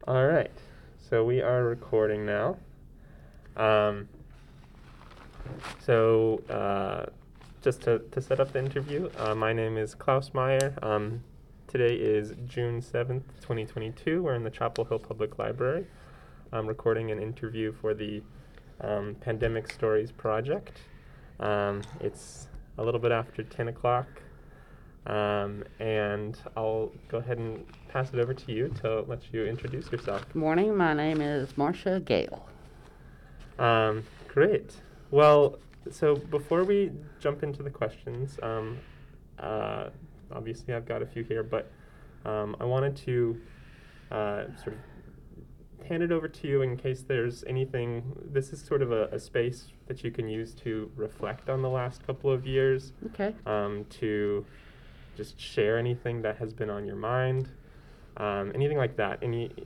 All right, so we are recording now. Um, so, just to set up the interview, my name is Klaus Meyer. Today is June 7th, 2022. We're in the Chapel Hill Public Library. I'm recording an interview for the Pandemic Stories Project. It's a little bit after 10 o'clock. And I'll go ahead and pass it over to you to let you introduce yourself. Good morning. My name is Marcia Gale. Great. Well, so before we jump into the questions, obviously I've got a few here, but I wanted to sort of hand it over to you in case there's anything. This is sort of a space that you can use to reflect on the last couple of years, Okay. to just share anything that has been on your mind, anything like that.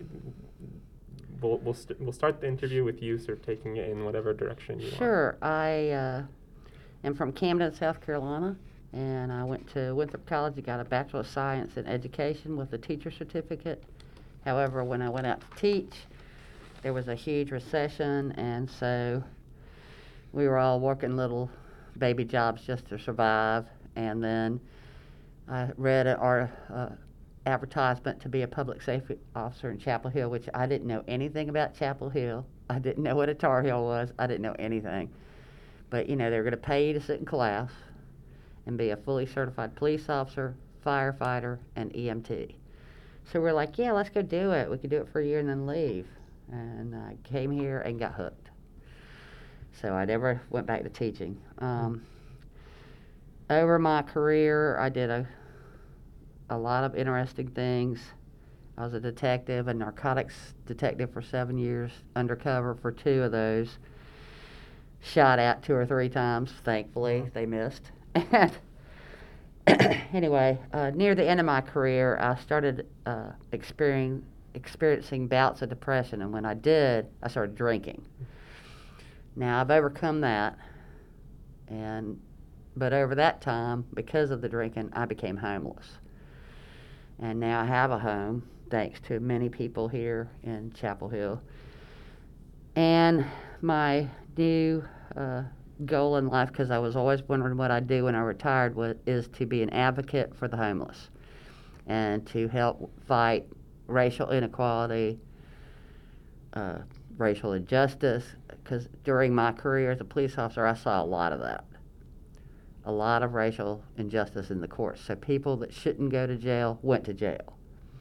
We'll start the interview with you sort of taking it in whatever direction you want. Sure. I am from Camden, South Carolina, and I went to Winthrop College and got a Bachelor of Science in Education with a teacher certificate. However, when I went out to teach, there was a huge recession, and so we were all working little baby jobs just to survive. And then I read our advertisement to be a public safety officer in Chapel Hill, which I didn't know anything about Chapel Hill. I didn't know what a Tar Heel was. I didn't know anything. But, they were going to pay you to sit in class and be a fully certified police officer, firefighter, and EMT. So we're like, yeah, let's go do it. We could do it for a year and then leave. And I came here and got hooked. So I never went back to teaching. Over my career, I did a lot of interesting things. I was a detective, a narcotics detective for 7 years, undercover for 2 of those. Shot out 2 or 3 times, thankfully. They missed. And anyway, near the end of my career, I started experiencing bouts of depression, and when I did, I started drinking. Now, I've overcome that, but over that time, because of the drinking, I became homeless. And now I have a home, thanks to many people here in Chapel Hill. And my new goal in life, because I was always wondering what I'd do when I retired, is to be an advocate for the homeless and to help fight racial inequality, racial injustice, because during my career as a police officer, I saw a lot of that. A lot of racial injustice in the courts. So people that shouldn't go to jail went to jail.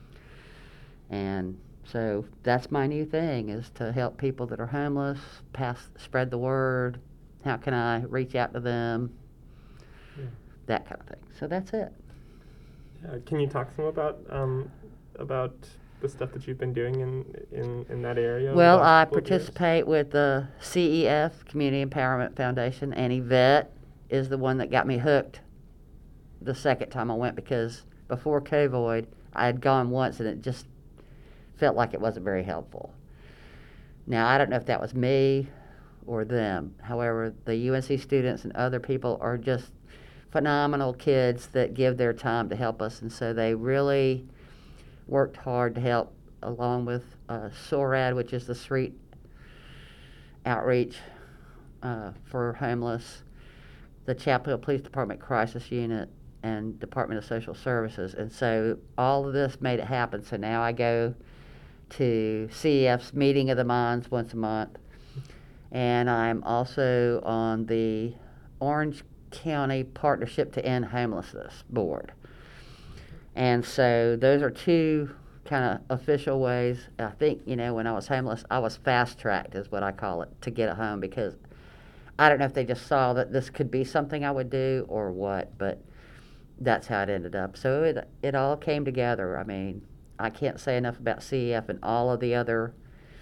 And so that's my new thing, is to help people that are homeless, spread the word. How can I reach out to them? Yeah. That kind of thing. So that's it. Can you talk some about the stuff that you've been doing in that area? Well, I participate with the CEF, Community Empowerment Foundation, and Yvette is the one that got me hooked the second time I went, because before COVID, I had gone once and it just felt like it wasn't very helpful. Now, I don't know if that was me or them. However, the UNC students and other people are just phenomenal kids that give their time to help us, and so they really worked hard to help, along with SORAD, which is the street outreach for homeless, the Chapel Hill Police Department Crisis Unit, and Department of Social Services. And so all of this made it happen. So now I go to CEF's Meeting of the Minds once a month, and I'm also on the Orange County Partnership to End Homelessness Board. And so those are 2 kind of official ways. I think, when I was homeless, I was fast-tracked, is what I call it, to get a home, because I don't know if they just saw that this could be something I would do or what, but that's how it ended up. So it all came together. I mean, I can't say enough about CEF and all of the other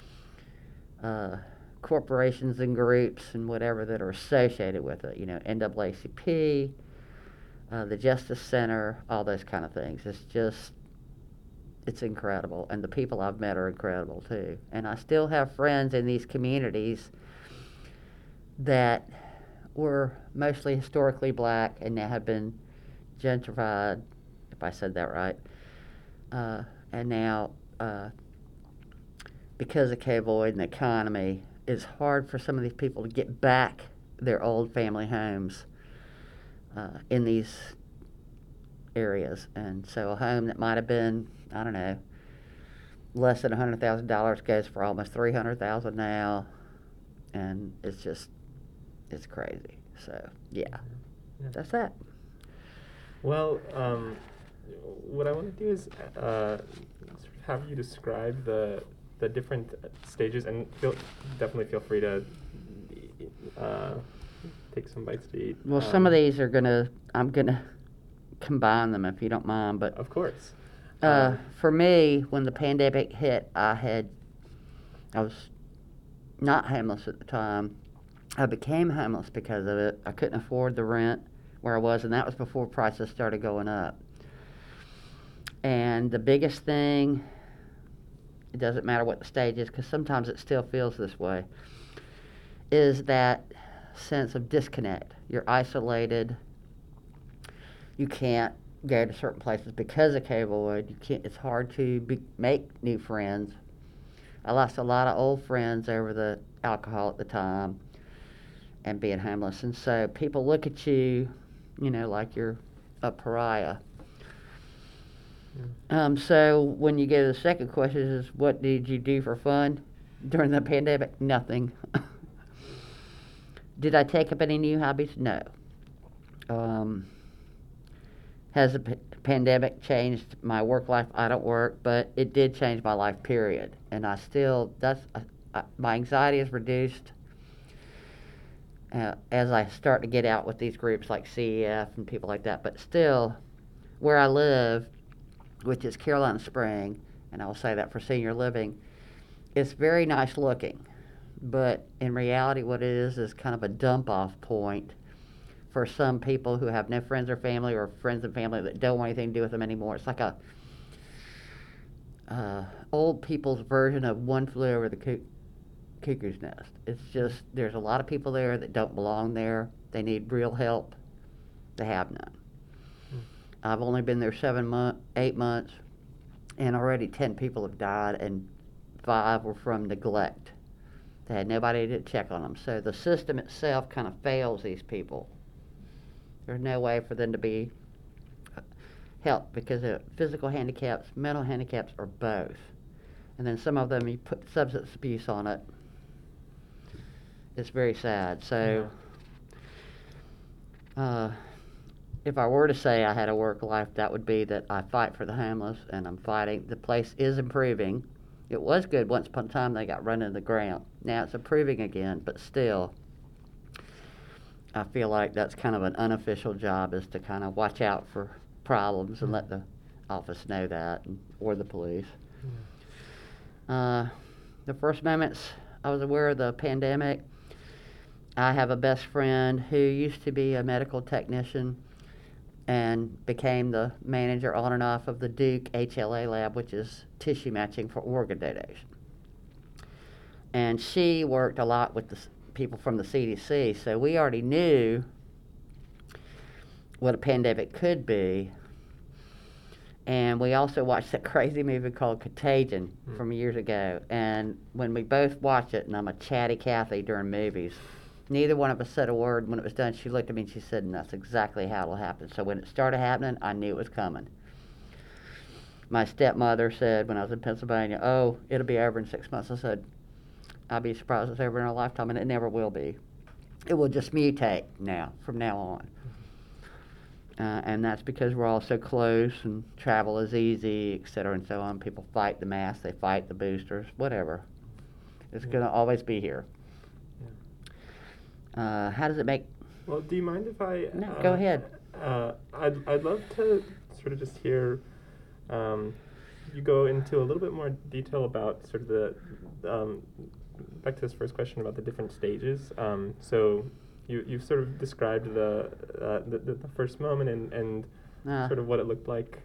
corporations and groups and whatever that are associated with it. NAACP, the Justice Center, all those kind of things. It's incredible. And the people I've met are incredible, too. And I still have friends in these communities that were mostly historically black and now have been gentrified, if I said that right, and now because of COVID and the economy, it's hard for some of these people to get back their old family homes in these areas. And so a home that might have been, I don't know, less than $100,000 goes for almost $300,000 now, and it's crazy. So yeah, that's that. Well, what I want to do is sort of have you describe the different stages, and definitely feel free to take some bites to eat. Well, some of these I'm gonna combine them if you don't mind, but Of course. for me, when the pandemic hit, I was not homeless at the time. I became homeless because of it. I couldn't afford the rent where I was, and that was before prices started going up. And the biggest thing, it doesn't matter what the stage is, because sometimes it still feels this way, is that sense of disconnect. You're isolated. You can't go to certain places because of COVID. It's hard to make new friends. I lost a lot of old friends over the alcohol at the time and being homeless. And so people look at you, like you're a pariah. So when you go to the second question is, what did you do for fun during the pandemic? Nothing. Did I take up any new hobbies? No. Has the pandemic changed my work life? I don't work, but it did change my life, period. And my anxiety is reduced as I start to get out with these groups like CEF and people like that. But still, where I live, which is Carolina Spring, and I will say that for senior living, it's very nice looking. But in reality, what it is kind of a dump-off point for some people who have no friends or family, or friends and family that don't want anything to do with them anymore. It's like a old people's version of One Flew Over the Cuckoo's Nest. It's just, there's a lot of people there that don't belong there. They need real help. They have none. I've only been there 8 months, and already 10 people have died, and 5 were from neglect. They had nobody to check on them. So the system itself kind of fails these people. There's no way for them to be helped because of physical handicaps, mental handicaps, or both. And then some of them, you put substance abuse on it. It's very sad. So if I were to say I had a work life, that would be that I fight for the homeless, and I'm fighting. The place is improving. It was good once upon a time. They got run into the ground. Now it's improving again, but still, I feel like that's kind of an unofficial job, is to kind of watch out for problems and let the office know that, or the police. The first moments I was aware of the pandemic, I have a best friend who used to be a medical technician and became the manager on and off of the Duke HLA lab, which is tissue matching for organ donation. And she worked a lot with the people from the CDC, so we already knew what a pandemic could be. And we also watched that crazy movie called Contagion from years ago. And when we both watched it, and I'm a chatty Cathy during movies, neither one of us said a word. When it was done, she looked at me and she said, and that's exactly how it'll happen. So when it started happening, I knew it was coming. My stepmother said when I was in Pennsylvania, oh, it'll be over in 6 months. I said, I'll be surprised it's over in our lifetime, and it never will be. It will just mutate from now on. And that's because we're all so close and travel is easy, et cetera, and so on. People fight the masks, they fight the boosters, whatever. It's going to always be here. How does it make... Well, do you mind if I... No, go ahead. I'd love to sort of just hear you go into a little bit more detail about sort of the... back to this first question about the different stages. So you've sort of described the first moment and sort of what it looked like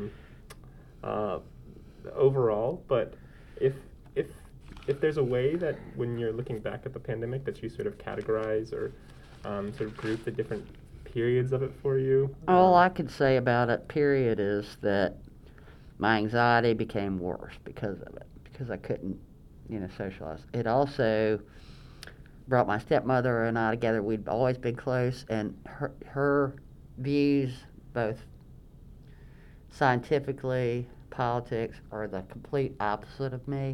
overall. But if there's a way that when you're looking back at the pandemic that you sort of categorize or sort of group the different periods of it for you. All I could say about it, period, is that my anxiety became worse because of it, because I couldn't socialize. It also brought my stepmother and I together. We'd always been close, and her views, both scientifically, politics, are the complete opposite of me.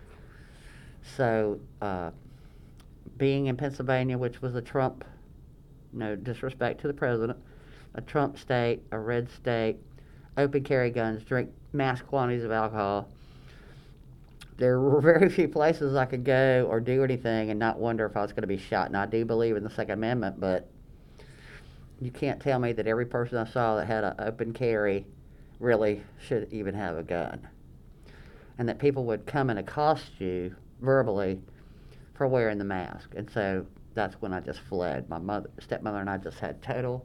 So, being in Pennsylvania, which was a Trump, no disrespect to the president, a Trump state, a red state, open carry guns, drink mass quantities of alcohol, there were very few places I could go or do anything and not wonder if I was going to be shot. And I do believe in the Second Amendment, but you can't tell me that every person I saw that had an open carry really should even have a gun. And that people would come and accost you verbally for wearing the mask. And so that's when I just fled. My stepmother and I just had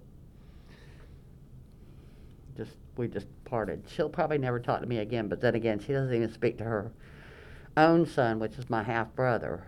we just parted. She'll probably never talk to me again, but then again, she doesn't even speak to her own son, which is my half brother,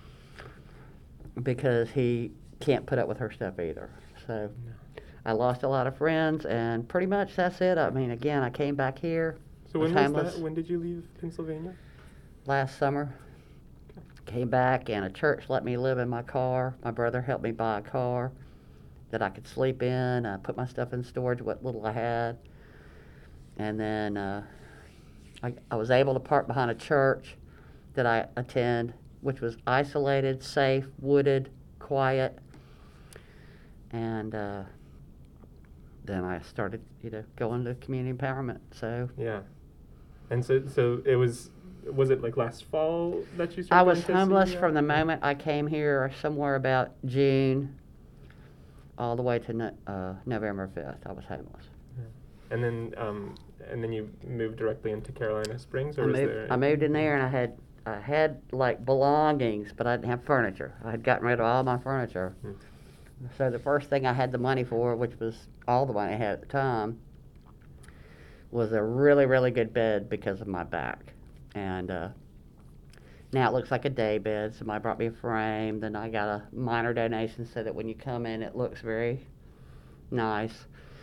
because he can't put up with her stuff either. So I lost a lot of friends, and pretty much that's it. I mean, again, I came back here. So when was that? When did you leave Pennsylvania? Last summer. Came back, and a church let me live in my car. My brother helped me buy a car that I could sleep in. I put my stuff in storage, what little I had. And then I was able to park behind a church that I attend, which was isolated, safe, wooded, quiet. And then I started, going to community empowerment. So yeah, and so it was it like last fall that you started? I was homeless from the moment I came here, somewhere about June, all the way to November 5th. I was homeless. Yeah. And then you moved directly into Carolina Springs, or I moved in there, and I had like belongings, but I didn't have furniture. I had gotten rid of all my furniture. So the first thing I had the money for, which was all the money I had at the time, was a really, really good bed because of my back. And now it looks like a day bed. Somebody brought me a frame. Then I got a minor donation so that when you come in, it looks very nice.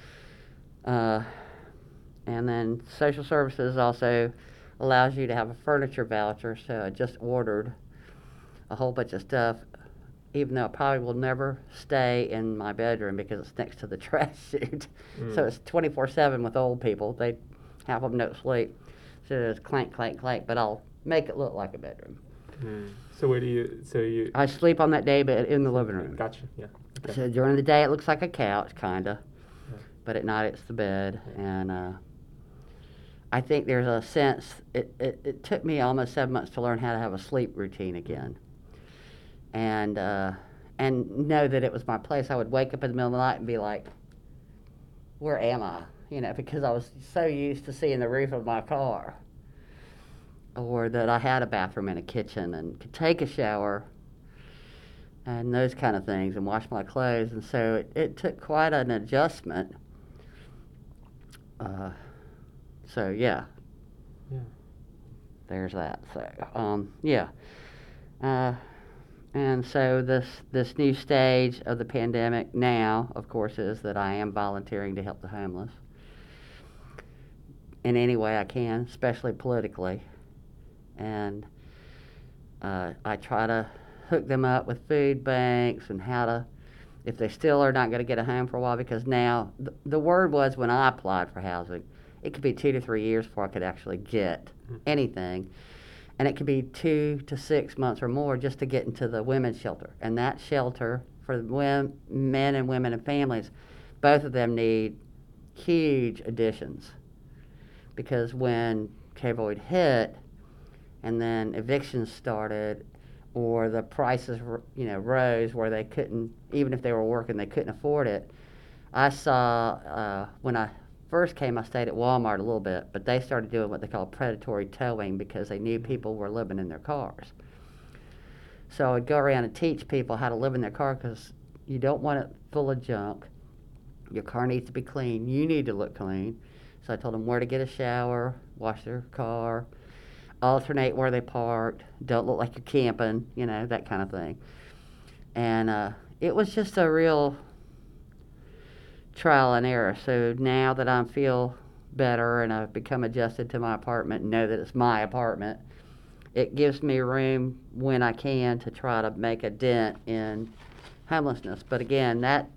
And then social services also allows you to have a furniture voucher. So I just ordered a whole bunch of stuff, even though I probably will never stay in my bedroom because it's next to the trash chute. So it's 24/7 with old people. Half of them don't sleep. So it's clank, clank, clank, but I'll make it look like a bedroom. So where do you... I sleep on that day bed in the living room. Gotcha, yeah. Okay. So during the day it looks like a couch, kinda. Yeah. But at night it's the bed. Yeah. And I think there's a sense, it took me almost 7 months to learn how to have a sleep routine again. And know that it was my place. I would wake up in the middle of the night and be like, where am I? Because I was so used to seeing the roof of my car. Or that I had a bathroom and a kitchen and could take a shower and those kind of things and wash my clothes. And so it took quite an adjustment. So, yeah. There's that. So, yeah. And so this new stage of the pandemic now, of course, is that I am volunteering to help the homeless in any way I can, especially politically. And I try to hook them up with food banks and if they still are not going to get a home for a while, because now, the word was when I applied for housing, it could be 2 to 3 years before I could actually get anything. And it could be 2 to 6 months or more just to get into the women's shelter. And that shelter for men and women and families, both of them need huge additions. Because when COVID hit and then evictions started, or the prices rose where they couldn't, even if they were working, they couldn't afford it. I saw, when I first came, I stayed at Walmart a little bit, but they started doing what they call predatory towing because they knew people were living in their cars. So I would go around and teach people how to live in their car, because you don't want it full of junk. Your car needs to be clean. You need to look clean. So I told them where to get a shower, wash their car, alternate where they parked, don't look like you're camping, that kind of thing. And it was just a real trial and error. So now that I feel better and I've become adjusted to my apartment and know that it's my apartment, it gives me room when I can to try to make a dent in homelessness. But again, that,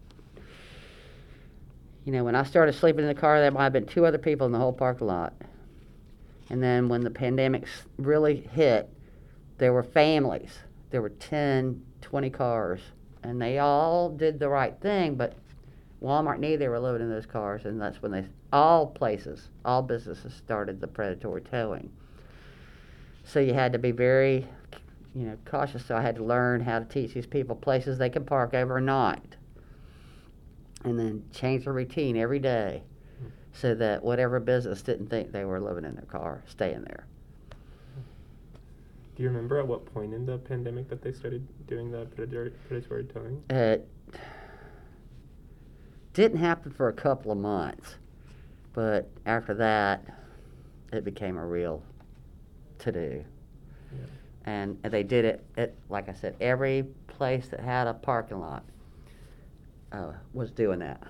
when I started sleeping in the car, there might have been 2 other people in the whole parking lot. And then when the pandemic really hit, there were families. There were 10, 20 cars. And they all did the right thing, but Walmart knew they were living in those cars, and that's when all businesses started the predatory towing. So you had to be very, cautious. So I had to learn how to teach these people places they could park overnight, and then change the routine every day so that whatever business didn't think they were living in their car, staying there. Do you remember at what point in the pandemic that they started doing the predatory towing? It didn't happen for a couple of months, but after that, it became a real to-do. Yeah. And they did it at, like I said, every place that had a parking lot was doing that.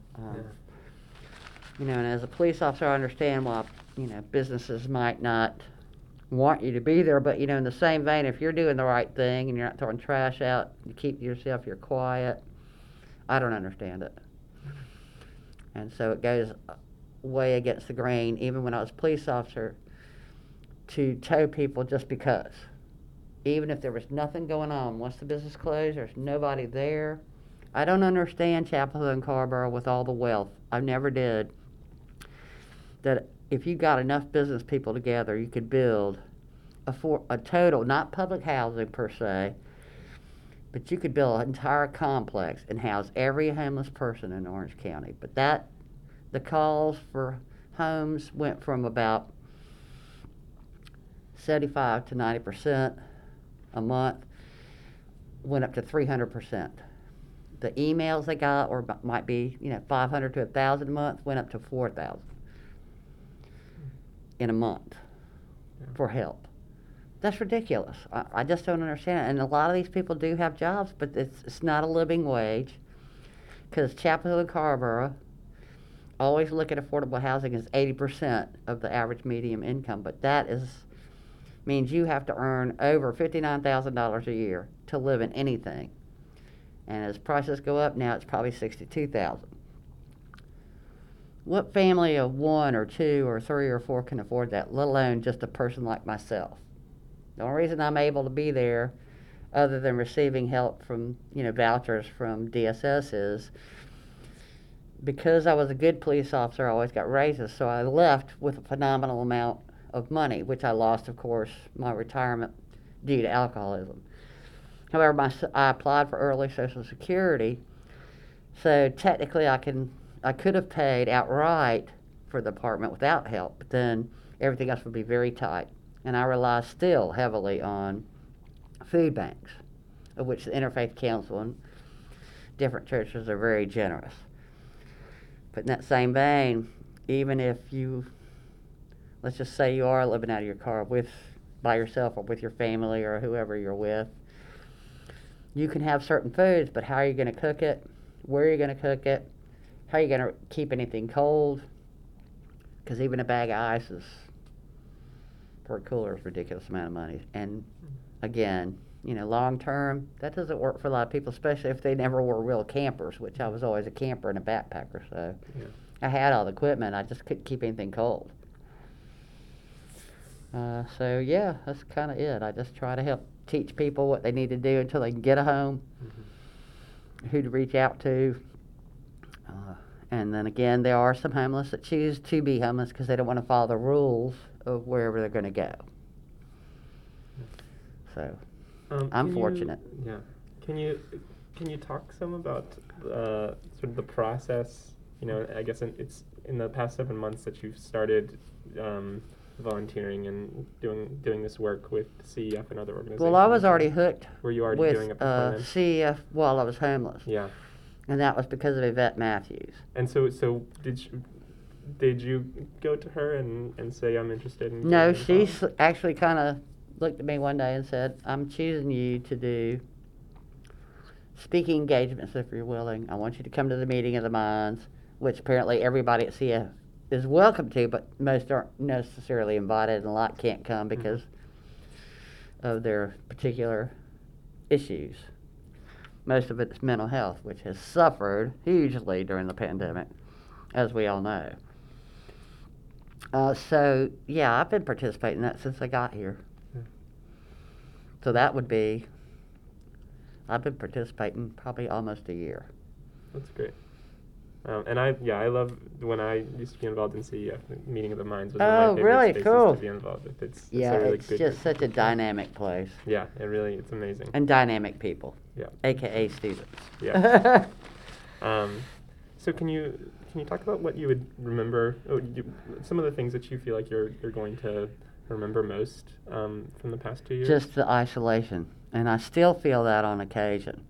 And as a police officer, I understand why, businesses might not want you to be there, but, in the same vein, if you're doing the right thing and you're not throwing trash out, you keep to yourself, you're quiet, I don't understand it. And so it goes way against the grain, even when I was a police officer, to tow people just because. Even if there was nothing going on. Once the business closed, there's nobody there. I don't understand Chapel Hill and Carrboro with all the wealth. I never did. That if you got enough business people together, you could build a total, not public housing per se, but you could build an entire complex and house every homeless person in Orange County. But the calls for homes went from about 75 to 90% a month, went up to 300%. The emails they got might be 500 to 1,000 a month, went up to 4,000 in a month for help. That's ridiculous. I just don't understand it. And a lot of these people do have jobs, but it's not a living wage, because Chapel Hill and Carrboro always look at affordable housing as 80% of the average median income, but that means you have to earn over $59,000 a year to live in anything. And as prices go up now, it's probably $62,000. What family of 1 or 2 or 3 or 4 can afford that, let alone just a person like myself? The only reason I'm able to be there, other than receiving help from, vouchers from DSS, is because I was a good police officer. I always got raises, so I left with a phenomenal amount of money, which I lost, of course, my retirement due to alcoholism. However, I applied for early Social Security, so technically I could have paid outright for the apartment without help, but then everything else would be very tight. And I rely still heavily on food banks, of which the Interfaith Council and different churches are very generous. But in that same vein, even if let's just say you are living out of your car by yourself or with your family or whoever you're with, you can have certain foods, but how are you going to cook it? Where are you going to cook it? How are you going to keep anything cold? Because even a bag of ice for a cooler is a ridiculous amount of money. And again, long term, that doesn't work for a lot of people, especially if they never were real campers, which I was always a camper and a backpacker. So I had all the equipment, I just couldn't keep anything cold. So yeah, that's kind of it. I just try to help teach people what they need to do until they can get a home, who to reach out to. And then again, there are some homeless that choose to be homeless because they don't want to follow the rules of wherever they're going to go. So I'm fortunate. Can you talk some about sort of the process? I guess it's in the past 7 months that you've started volunteering and doing this work with CEF and other organizations. Well, I was already hooked. Were you already with doing it before then? CEF while I was homeless. Yeah. And that was because of Yvette Matthews. And so did you go to her and say, I'm interested in... No, she actually kind of looked at me one day and said, I'm choosing you to do speaking engagements if you're willing. I want you to come to the meeting of the minds, which apparently everybody at CEF is welcome to, but most aren't necessarily invited, and a lot can't come because of their particular issues. Most of it's mental health, which has suffered hugely during the pandemic, as we all know. So, yeah, I've been participating in that since I got here. So that would be, I've been participating probably almost a year. That's great. And I love when I used to be involved in CEF. Meeting of the Minds was one of my favorite really? spaces Cool. to be involved with. It's Yeah, a really it's good just group of such a people. dynamic place. Yeah, it's amazing. And dynamic people, Yeah. AKA students. Yeah. So can you talk about what you would remember, some of the things that you feel like you're going to remember most from the past 2 years? Just the isolation. And I still feel that on occasion.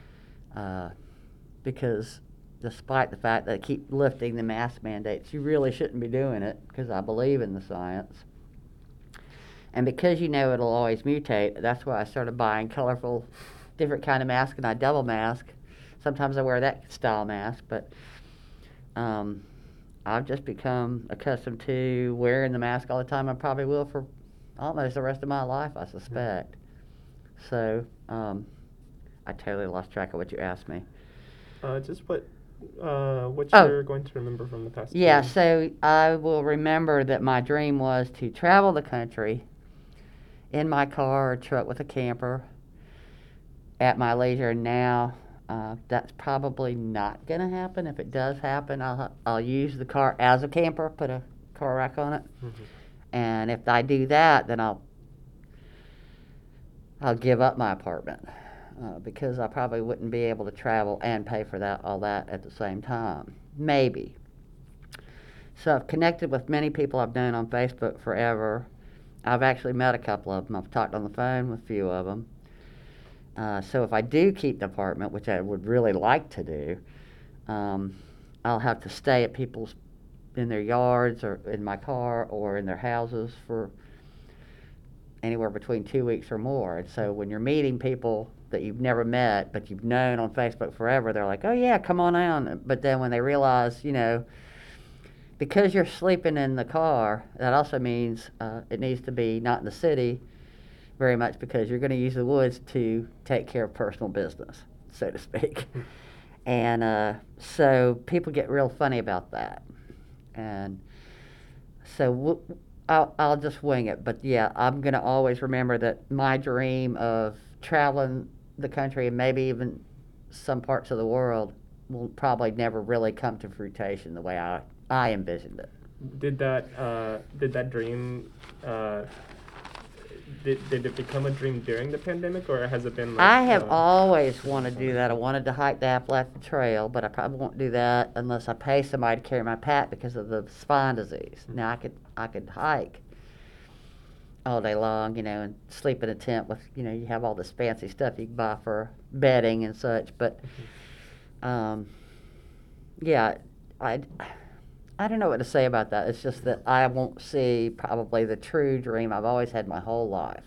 Because despite the fact that I keep lifting the mask mandates, you really shouldn't be doing it because I believe in the science. And because you know it'll always mutate, that's why I started buying colorful, different kind of mask, and I double mask. Sometimes I wear that style mask, but I've just become accustomed to wearing the mask all the time. I probably will for almost the rest of my life, I suspect. So I totally lost track of what you asked me. Just what you're going to remember from the past 2 Yeah, years. so I will remember that my dream was to travel the country in my car or truck with a camper at my leisure. Now, that's probably not going to happen. If it does happen, I'll use the car as a camper, put a car rack on it. Mm-hmm. And if I do that, then I'll give up my apartment because I probably wouldn't be able to travel and pay for all that at the same time. Maybe. So I've connected with many people I've known on Facebook forever. I've actually met a couple of them. I've talked on the phone with a few of them. So if I do keep the apartment, which I would really like to do, I'll have to stay at people's in their yards or in my car or in their houses for anywhere between 2 weeks or more. And so when you're meeting people that you've never met but you've known on Facebook forever, they're like, oh yeah, come on down. But then when they realize, because you're sleeping in the car, that also means it needs to be not in the city very much because you're going to use the woods to take care of personal business, so to speak. And so people get real funny about that. And so I'll just wing it. But yeah, I'm going to always remember that my dream of traveling the country and maybe even some parts of the world will probably never really come to fruition the way I envisioned it. Did that dream did it become a dream during the pandemic, or has it been like... I have always wanted to do that. I wanted to hike the Appalachian Trail, but I probably won't do that unless I pay somebody to carry my pack because of the spine disease. Now I could hike all day long, and sleep in a tent with, you have all this fancy stuff you can buy for bedding and such. But yeah, I don't know what to say about that. It's just that I won't see probably the true dream I've always had my whole life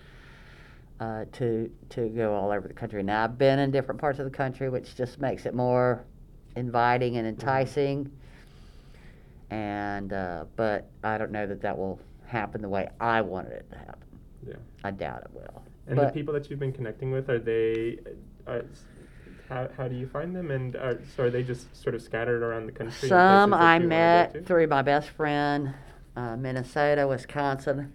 to go all over the country. Now, I've been in different parts of the country, which just makes it more inviting and enticing. And but I don't know that will happen the way I wanted it to happen. Yeah. I doubt it will. And the people that you've been connecting with, how do you find them? And so are they just sort of scattered around the country? Some I met through my best friend, Minnesota, Wisconsin.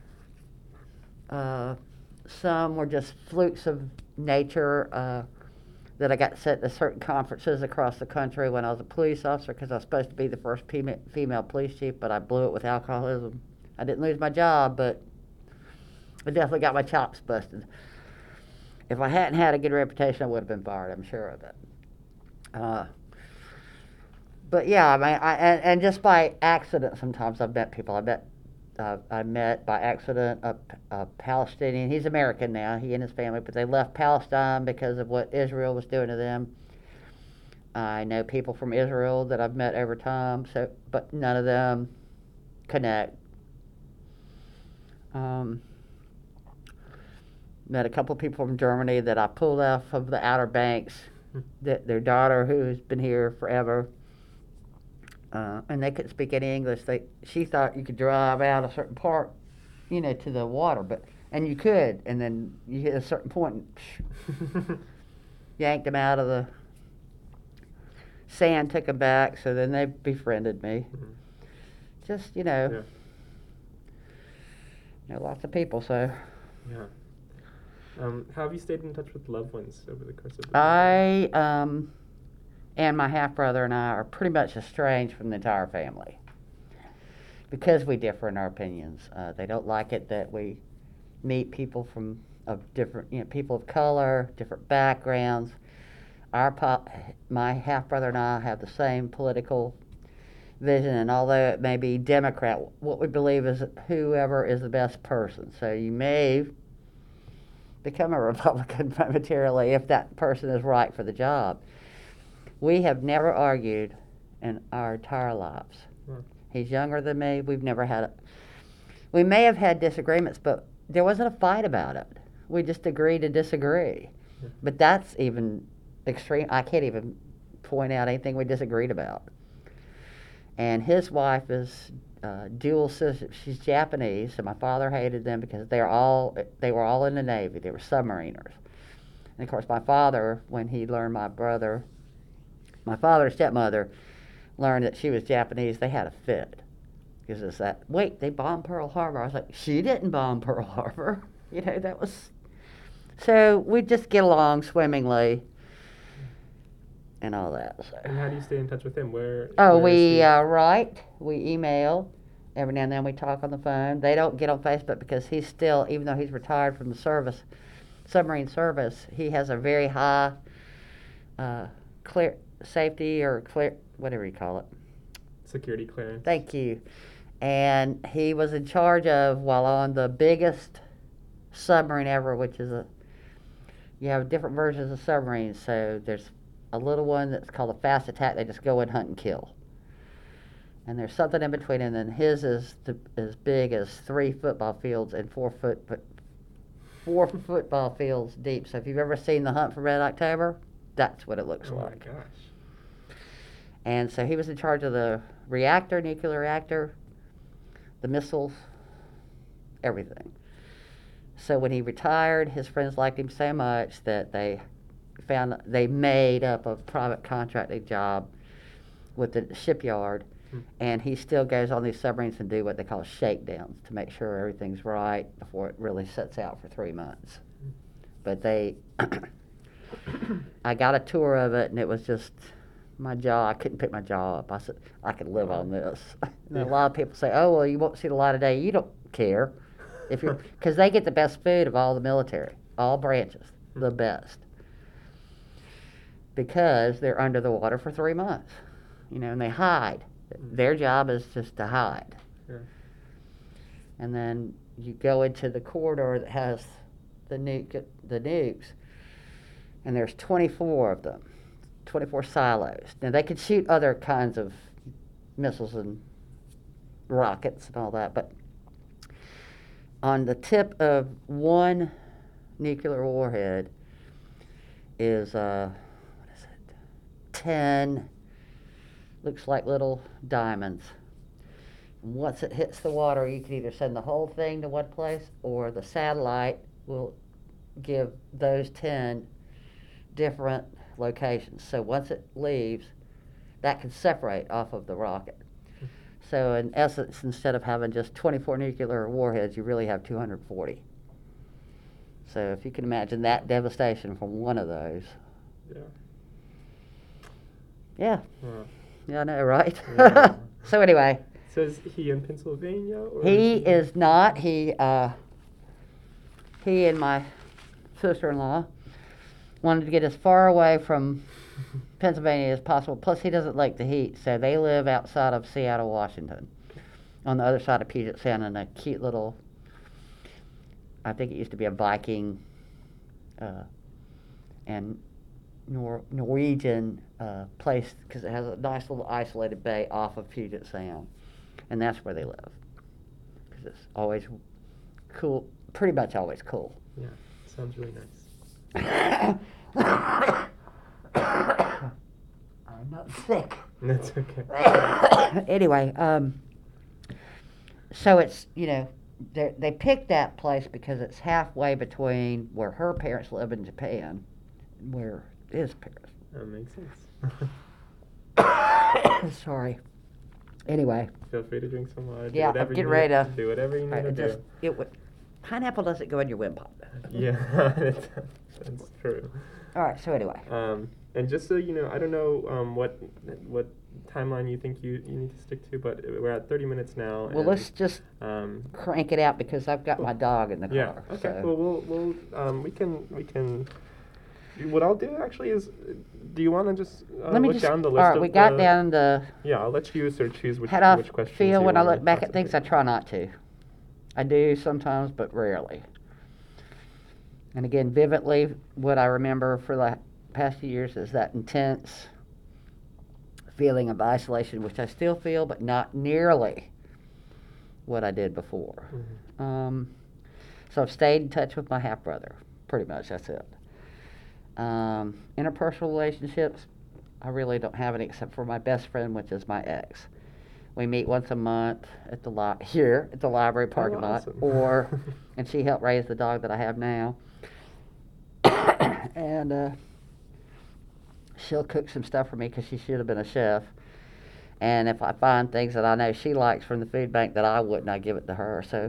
Some were just flukes of nature that I got sent to certain conferences across the country when I was a police officer because I was supposed to be the first female police chief, but I blew it with alcoholism. I didn't lose my job, but I definitely got my chops busted. If I hadn't had a good reputation, I would have been fired, I'm sure of it. But yeah, I mean, and just by accident sometimes I've met people. I met by accident a Palestinian. He's American now, he and his family, but they left Palestine because of what Israel was doing to them. I know people from Israel that I've met over time, but none of them connect. Met a couple of people from Germany that I pulled off of the Outer Banks, their daughter who's been here forever, and they couldn't speak any English. She thought you could drive out a certain part, to the water, but And you could, and then you hit a certain point and yanked them out of the sand, took them back, so then they befriended me. Mhm. Just, Yeah. Lots of people, so. Yeah. How have you stayed in touch with loved ones over the course of the I, and my half-brother and I are pretty much estranged from the entire family because we differ in our opinions. They don't like it that we meet people of different, people of color, different backgrounds. My half-brother and I have the same political vision, and although it may be Democrat, what we believe is whoever is the best person. So you may become a Republican momentarily if that person is right for the job. We have never argued in our entire lives. Hmm. He's younger than me. We may have had disagreements, but there wasn't a fight about it. We just agreed to disagree. Yeah. But that's even extreme. I can't even point out anything we disagreed about. And his wife is dual citizen. She's Japanese, so my father hated them because they were all in the Navy. They were submariners. And of course, my father, when he learned my father's stepmother learned that she was Japanese, they had a fit. Because it's that, wait, they bombed Pearl Harbor. I was like, she didn't bomb Pearl Harbor. That was. So we just get along swimmingly and all that. So. And how do you stay in touch with him? Where We is he? write, we email. Every now and then we talk on the phone. They don't get on Facebook because he's still, even though he's retired from the service, submarine service, he has a very high clear safety or clear, whatever you call it. Security clearance. Thank you. And he was in charge of, while on the biggest submarine ever, which is you have different versions of submarines. So there's a little one that's called a fast attack. They just go and hunt and kill. And there's something in between, and then his is as big as 3 football fields and 4 football fields deep. So if you've ever seen The Hunt for Red October, that's what it looks like. Oh my gosh. And so he was in charge of the reactor, nuclear reactor, the missiles, everything. So when he retired, his friends liked him so much that they made up a private contracting job with the shipyard, and he still goes on these submarines and do what they call shakedowns to make sure everything's right before it really sets out for 3 months. But I got a tour of it, and it was just my jaw. I couldn't pick my jaw up. I said, I could live on this. And a lot of people say, oh, well, you won't see the light of day. You don't care. Because they get the best food of all the military, all branches, the best. Because they're under the water for 3 months, and they hide. Their job is just to hide. Yeah. And then you go into the corridor that has the nukes, and there's 24 of them, 24 silos. Now, they could shoot other kinds of missiles and rockets and all that, but on the tip of one nuclear warhead is 10, looks like little diamonds. Once it hits the water, you can either send the whole thing to one place, or the satellite will give those 10 different locations. So once it leaves, that can separate off of the rocket. So in essence, instead of having just 24 nuclear warheads, you really have 240. So if you can imagine that devastation from one of those. Yeah. Yeah. Huh. Yeah, I know, right? Yeah. So anyway. So is he in Pennsylvania? Or He is not. He and my sister-in-law wanted to get as far away from Pennsylvania as possible. Plus, he doesn't like the heat, so they live outside of Seattle, Washington, on the other side of Puget Sound, in a cute little, I think it used to be a Viking and Norwegian place, because it has a nice little isolated bay off of Puget Sound, and that's where they live, because it's always cool, pretty much always cool. Yeah, sounds really nice. I'm not sick. That's okay. Anyway, so it's, they picked that place because it's halfway between where her parents live in Japan and where his parents. That makes sense. Sorry. Anyway. Feel free to drink some water. Yeah, I'm getting ready to. Do whatever you need to do. Pineapple doesn't go in your wind pipe. Yeah, that's true. All right. So anyway. And just so you know, I don't know what timeline you think you need to stick to, but we're at 30 minutes now. Well, let's just crank it out because I've got my dog in the car. Yeah. Okay. So. Well, we can. What I'll do actually is, do you want to just look down the list? All right, we got down the. Yeah, I'll let you sort of choose which how which I questions. feel you when I wanna look back at things. I concentrate try not to. I do sometimes, but rarely. And again, vividly, what I remember for the past few years is that intense feeling of isolation, which I still feel, but not nearly what I did before. Mm-hmm. So I've stayed in touch with my half brother. Pretty much, that's it. Interpersonal relationships, I really don't have any except for my best friend, which is my ex. We meet once a month at the here at the library parking lot, and she helped raise the dog that I have now. And she'll cook some stuff for me because she should have been a chef. And if I find things that I know she likes from the food bank that I wouldn't, I give it to her. So,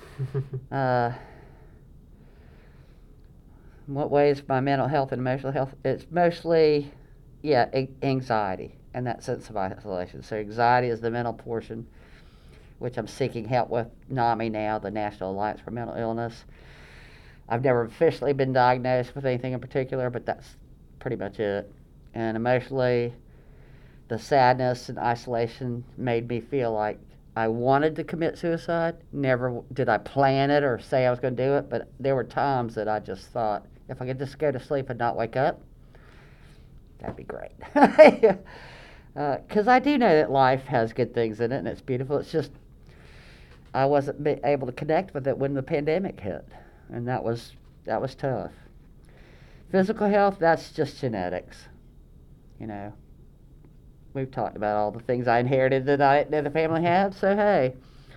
in what ways my mental health and emotional health? It's mostly, anxiety and that sense of isolation. So anxiety is the mental portion, which I'm seeking help with NAMI now, the National Alliance for Mental Illness. I've never officially been diagnosed with anything in particular, but that's pretty much it. And emotionally, the sadness and isolation made me feel like I wanted to commit suicide. Never did I plan it or say I was going to do it, but there were times that I just thought, if I could just go to sleep and not wake up, that'd be great. Because I do know that life has good things in it and it's beautiful. It's just I wasn't able to connect with it when the pandemic hit, and that was tough. Physical health, that's just genetics. You know, we've talked about all the things I inherited that the family had. So hey,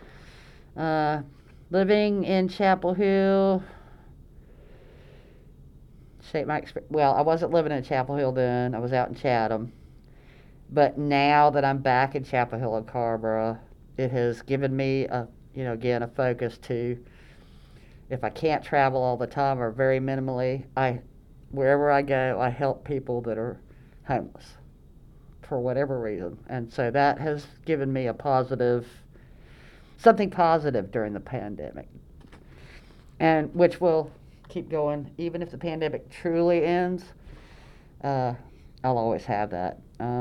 living in Chapel Hill shaped my experience. Well, I wasn't living in Chapel Hill then. I was out in Chatham. But now that I'm back in Chapel Hill and Carrboro, it has given me a focus to, if I can't travel all the time or very minimally, wherever I go, I help people that are homeless for whatever reason. And so that has given me something positive during the pandemic, and which will keep going even if the pandemic truly ends. I'll always have that.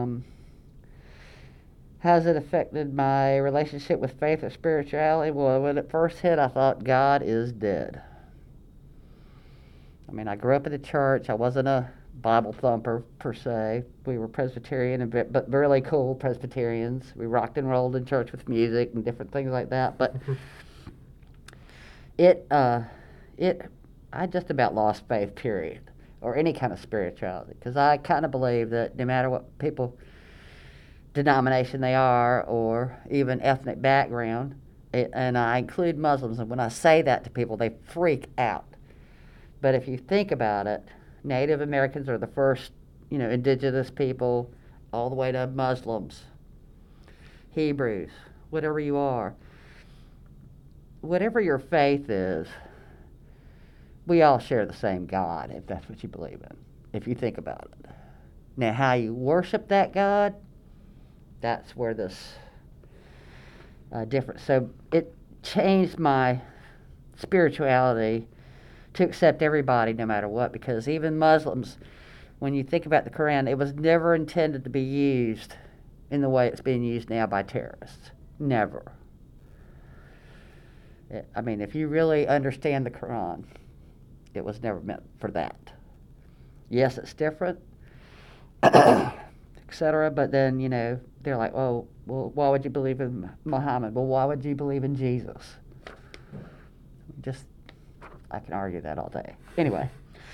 Has it affected my relationship with faith or spirituality? Well, when it first hit, I thought God is dead. I mean, I grew up in the church. I wasn't a Bible thumper per se. We were Presbyterian, but really cool Presbyterians. We rocked and rolled in church with music and different things like that. But I just about lost faith, period, or any kind of spirituality, because I kind of believe that no matter what denomination they are, or even ethnic background, and I include Muslims, and when I say that to people, they freak out. But if you think about it, Native Americans are the first, indigenous people, all the way to Muslims, Hebrews, whatever you are. Whatever your faith is, we all share the same God, if that's what you believe in, if you think about it. Now, how you worship that God, that's where this difference. So it changed my spirituality to accept everybody no matter what, because even Muslims, when you think about the Quran, it was never intended to be used in the way it's being used now by terrorists. Never. I mean, if you really understand the Quran, it was never meant for that. Yes, it's different, etc. But then, they're like, oh, well, why would you believe in Muhammad? Well, why would you believe in Jesus? I can argue that all day. Anyway.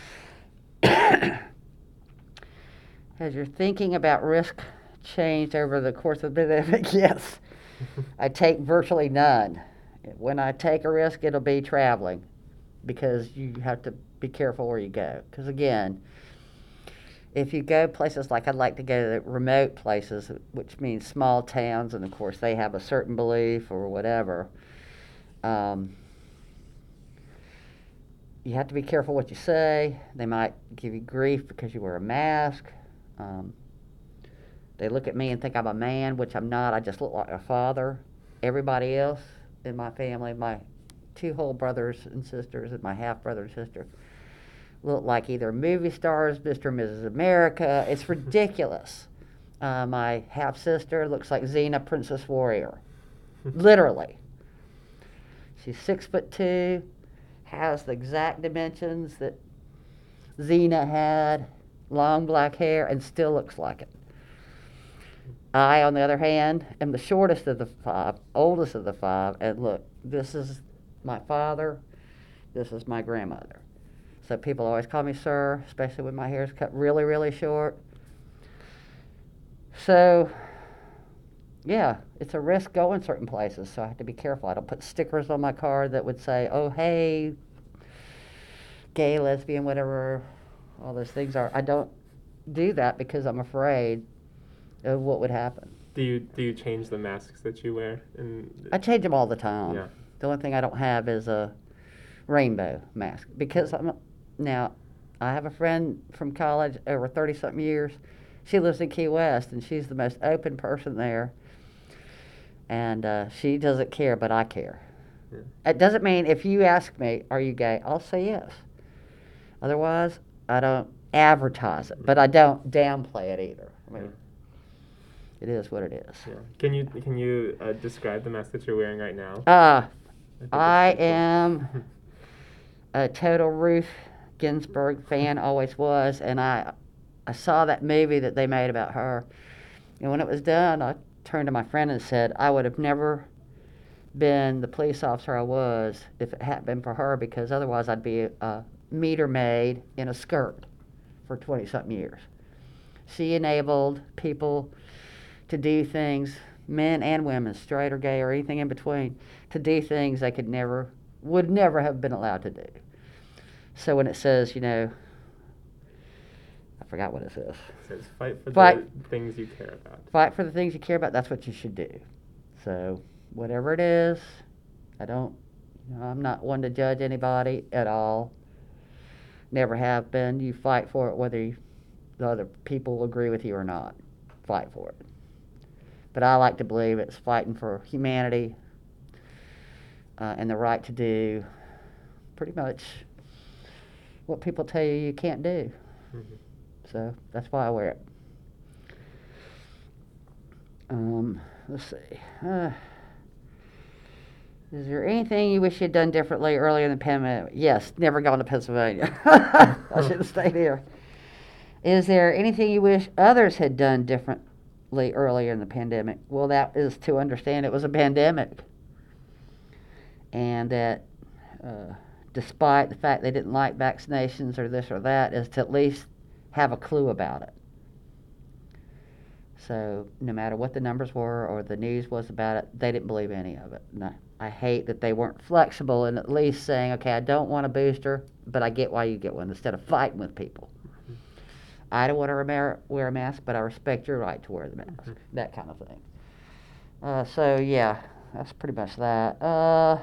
Has your thinking about risk changed over the course of the pandemic? Yes. I take virtually none. When I take a risk, it'll be traveling, because you have to be careful where you go. Because again, if you go places like I'd like to go to remote places, which means small towns, and of course they have a certain belief or whatever, you have to be careful what you say. They might give you grief because you wear a mask. They look at me and think I'm a man, which I'm not. I just look like a father. Everybody else in my family, my 2 whole brothers and sisters and my half brother and sister, look like either movie stars, Mr. and Mrs. America. It's ridiculous. My half sister looks like Xena, Princess Warrior. Literally. She's 6'2", has the exact dimensions that Xena had, long black hair, and still looks like it. I, on the other hand, am the shortest of the 5, oldest of the 5, and look, this is my father, this is my grandmother. So people always call me sir, especially when my hair is cut really, really short. So, yeah, it's a risk going certain places, so I have to be careful. I don't put stickers on my car that would say, oh, hey, gay, lesbian, whatever all those things are. I don't do that because I'm afraid of what would happen. Do you change the masks that you wear? I change them all the time. Yeah. The only thing I don't have is a rainbow mask, because now I have a friend from college over 30-something years. She lives in Key West, and she's the most open person there. And she doesn't care, but I care. Yeah. It doesn't mean if you ask me, are you gay? I'll say yes. Otherwise, I don't advertise it, but I don't downplay it either. I mean, it is what it is. Yeah. Can you describe the mask that you're wearing right now? I am a total Ruth Ginsburg fan, always was, and I saw that movie that they made about her. And when it was done, I turned to my friend and said, I would have never been the police officer I was if it hadn't been for her, because otherwise I'd be a meter maid in a skirt for 20-something years. She enabled people to do things, men and women, straight or gay or anything in between, to do things they would never have been allowed to do. So when it says, I forgot what it says. It says fight for the things you care about. Fight for the things you care about, that's what you should do. So whatever it is, I'm not one to judge anybody at all. Never have been. You fight for it whether the other people agree with you or not. Fight for it. But I like to believe it's fighting for humanity and the right to do pretty much what people tell you can't do. Mm-hmm. So that's why I wear it. Let's see. Is there anything you wish you'd done differently earlier in the pandemic? Yes, never gone to Pennsylvania. I should have stayed here. Is there anything you wish others had done differently earlier in the pandemic? Well, that is to understand it was a pandemic. And that despite the fact they didn't like vaccinations or this or that, is to at least have a clue about it. So no matter what the numbers were or the news was about it, they didn't believe any of it. No, I hate that they weren't flexible in at least saying, okay, I don't want a booster, but I get why you get one, instead of fighting with people. Mm-hmm. I don't want to wear a mask, but I respect your right to wear the mask. Mm-hmm. That kind of thing. So yeah, that's pretty much that. All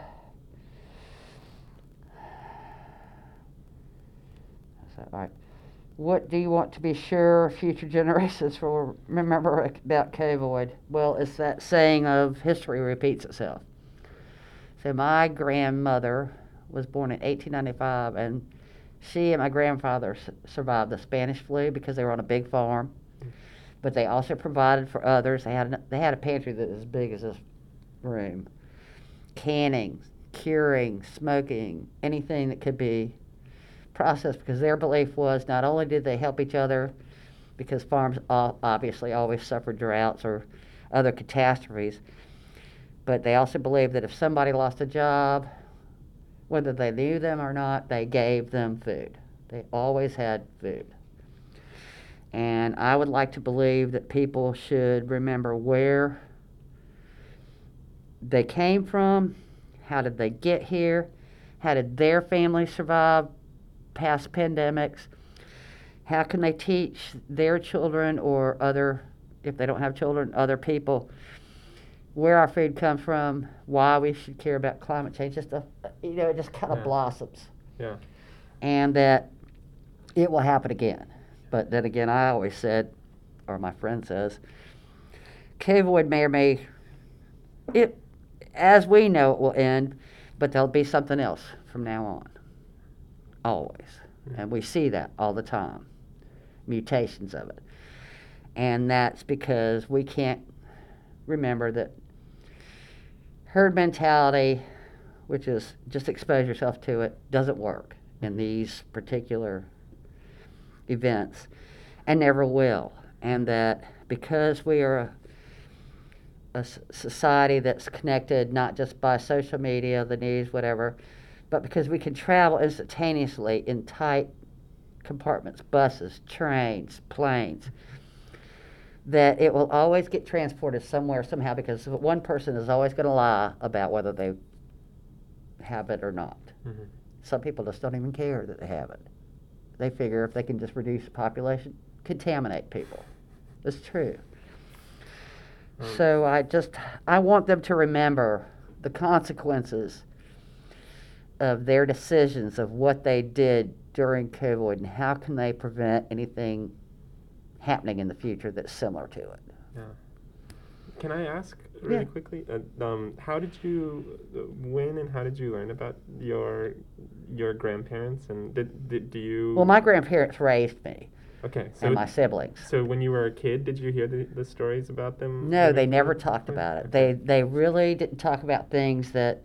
right. What do you want to be sure future generations will remember about Cavoid? Well, it's that saying of history repeats itself. So my grandmother was born in 1895, and she and my grandfather survived the Spanish flu because they were on a big farm. But they also provided for others. They had a pantry that was as big as this room. Canning, curing, smoking, anything that could be process, because their belief was not only did they help each other, because farms obviously always suffered droughts or other catastrophes, but they also believed that if somebody lost a job, whether they knew them or not, they gave them food. They always had food. And I would like to believe that people should remember where they came from, How did they get here? How did their families survive past pandemics? How can they teach their children or other, if they don't have children, other people where our food comes from, why we should care about climate change? Just it just kind of blossoms. Yeah. And that it will happen again. But then again, I always said, or my friend says, COVID may or may, it, as we know, it will end, but there'll be something else from now on. Always. Mm-hmm. And we see that all the time. Mutations of it. And that's because we can't remember that herd mentality, which is just expose yourself to it, doesn't work in these particular events and never will. And that because we are a society that's connected not just by social media, the news, whatever, but because we can travel instantaneously in tight compartments, buses, trains, planes, that it will always get transported somewhere somehow, because one person is always going to lie about whether they have it or not. Mm-hmm. Some people just don't even care that they have it. They figure if they can just reduce the population, contaminate people. It's true. So I want them to remember the consequences of their decisions, of what they did during COVID, and how can they prevent anything happening in the future that's similar to it. Yeah. Can I ask really quickly, how did you, when and how did you learn about your grandparents, and do you? Well, my grandparents raised me. Okay. And my siblings. So when you were a kid, did you hear the stories about them? No, they never talked about it. Okay. They really didn't talk about things that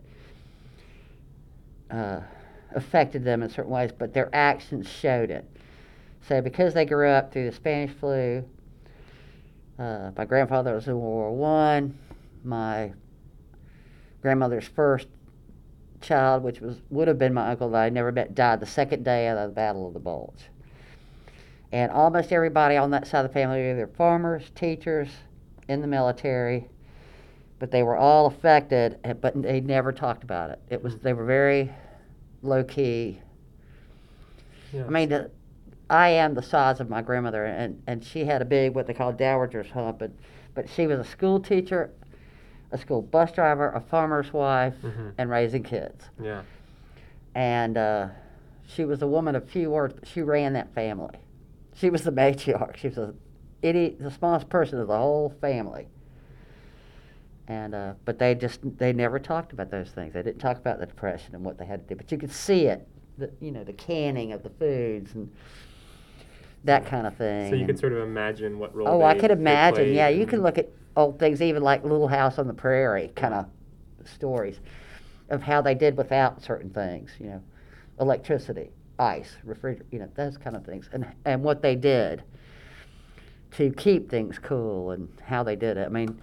affected them in certain ways, but their actions showed it. So because they grew up through the Spanish flu, my grandfather was in World War I. My grandmother's first child, which would have been my uncle that I never met, died the second day of the Battle of the Bulge. And almost everybody on that side of the family were either farmers, teachers, in the military, but they were all affected, but they never talked about it. They were very low key. Yeah. I mean, I am the size of my grandmother, and she had a big, what they call dowager's hump, but she was a school teacher, a school bus driver, a farmer's wife, Mm-hmm. and raising kids. Yeah. And she was a woman of few words, but she ran that family. She was the matriarch. She was the smallest person of the whole family. And but they never talked about those things. They didn't talk about the Depression and what they had to do. But you could see it, the canning of the foods and that kind of thing. So you could sort of imagine what role. Oh, I could imagine. played Yeah, you can look at old things, even like Little House on the Prairie kind of stories of how they did without certain things. Electricity, ice, refrigerator, those kind of things, and what they did to keep things cool and how they did it. I mean,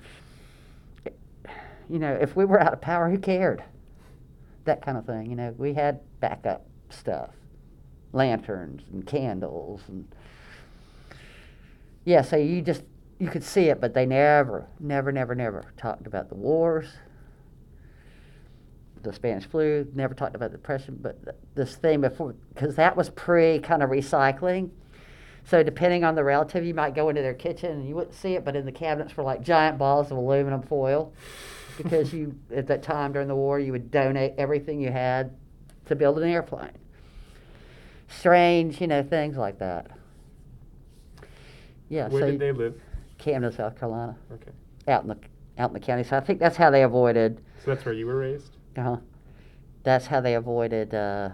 if we were out of power, who cared? That kind of thing. We had backup stuff, lanterns and candles, and so you could see it, but they never talked about the wars, the Spanish flu, never talked about the Depression, but this thing before, because that was pre kind of recycling. So depending on the relative, you might go into their kitchen and you wouldn't see it, but in the cabinets were like giant balls of aluminum foil, because at that time during the war, you would donate everything you had to build an airplane. Strange, things like that. Yeah. Where did they live? Camden, South Carolina. Okay. Out in the county. So I think that's how they avoided. So that's where you were raised? That's how they avoided the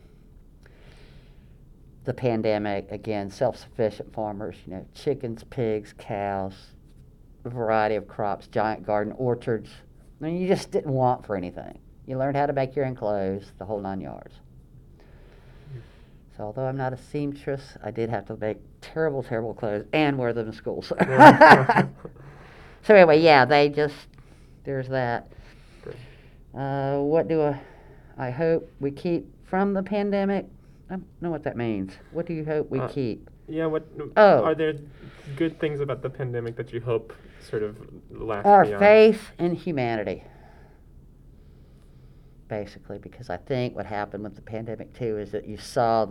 pandemic. Again, self-sufficient farmers, chickens, pigs, cows, a variety of crops, giant garden, orchards. I mean, you just didn't want for anything. You learned how to make your own clothes, the whole 9 yards. So although I'm not a seamstress, I did have to make terrible, terrible clothes and wear them in school. So, so anyway, there's that. Great. What do I hope we keep from the pandemic? I don't know what that means. What do you hope we keep? Yeah, Oh. Are there good things about the pandemic that you hope sort of last Our beyond? faith in humanity. basically, because I think what happened with the pandemic too is that you saw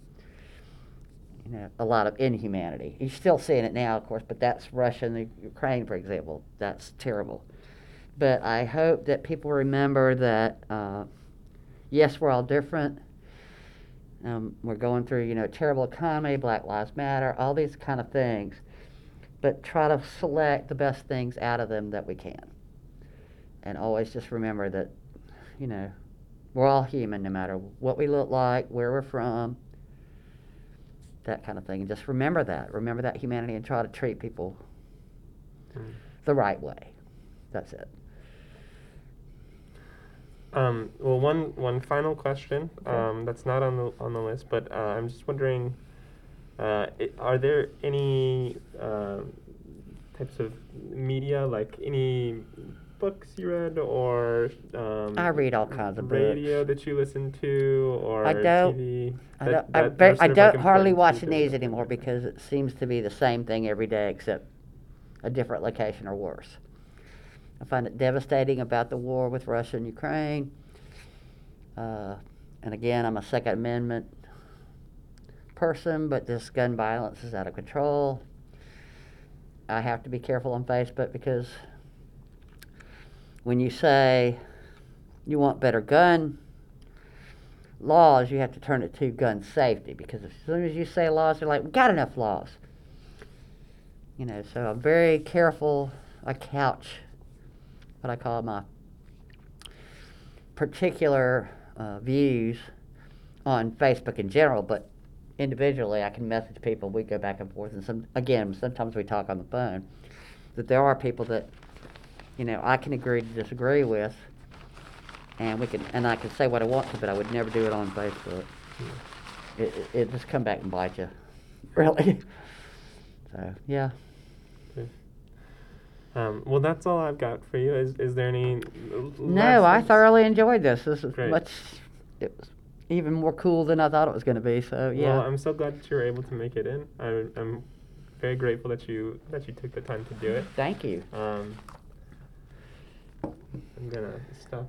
a lot of inhumanity. You're still seeing it now, of course, but that's Russia and the Ukraine, for example. That's terrible. But I hope that people remember that, yes, we're all different. We're going through, a terrible economy, Black Lives Matter, all these kind of things. But try to select the best things out of them that we can. And always just remember that, we're all human no matter what we look like, where we're from, that kind of thing. And just remember that humanity, and try to treat people the right way. That's it. Well, one final question. That's not on the list, but I'm just wondering, are there any types of media, like any books you read, or I read all kinds of radio books. that you listen to, or I don't. TV? I that don't, are I sort of, don't like, hardly important watch to the you news that- anymore because it seems to be the same thing every day except a different location or worse. I find it devastating about the war with Russia and Ukraine. And again, I'm a Second Amendment person, but this gun violence is out of control. I have to be careful on Facebook because when you say you want better gun laws, you have to turn it to gun safety, because as soon as you say laws, they're like, we got enough laws. So I'm very careful. I couch what I call my particular views on Facebook in general, but individually I can message people. We go back and forth, and sometimes we talk on the phone. That there are people that I can agree to disagree with, and I can say what I want to, but I would never do it on Facebook. It just come back and bite you, really. So yeah. Well, that's all I've got for you. Is there any? No, I lessons? thoroughly enjoyed this. This is Great. it was even more cool than I thought it was going to be. So yeah. Well, I'm so glad that you were able to make it in. I'm very grateful that you took the time to do it. Thank you. I'm gonna stop